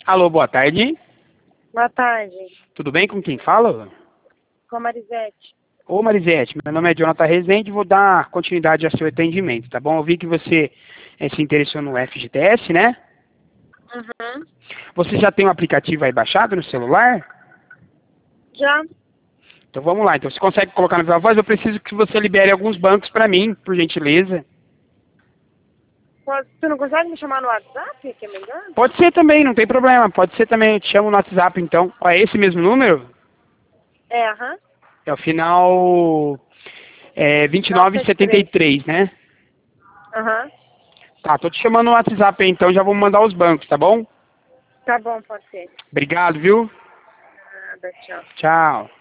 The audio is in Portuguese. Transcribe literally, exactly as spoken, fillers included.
Alô, boa tarde. Boa tarde. Tudo bem? Com quem fala? Com a Marisete. Ô Marisete, meu nome é Jonathan Rezende e vou dar continuidade ao seu atendimento, tá bom? Eu vi que você eh, se interessou no F G T S, né? Uhum. Você já tem o aplicativo aí baixado no celular? Já? Então vamos lá. Então você consegue colocar na viva voz? Eu preciso que você libere alguns bancos para mim, por gentileza. Pode, você não consegue me chamar no WhatsApp, que é melhor? Pode ser também, não tem problema. Pode ser também. Eu te chamo no WhatsApp então. Ó, é esse mesmo número? É, aham. É o final é, vinte e nove setenta e três, né? Aham. Tá, tô te chamando no WhatsApp aí, então já vou mandar os bancos, tá bom? Tá bom, pode ser. Obrigado, viu? Nada, tchau. Tchau.